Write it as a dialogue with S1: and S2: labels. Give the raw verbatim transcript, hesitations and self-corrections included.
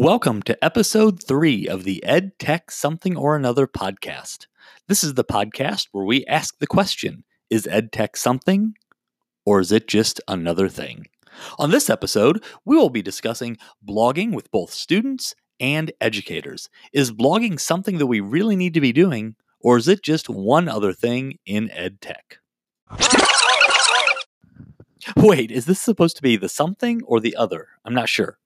S1: Welcome to episode three of the Ed Tech Something or Another podcast. This is the podcast where we ask the question, is Ed Tech something or is it just another thing? On this episode, we will be discussing blogging with both students and educators. Is blogging something that we really need to be doing, or is it just one other thing in Ed Tech? Wait, is this supposed to be the something or the other? I'm not sure.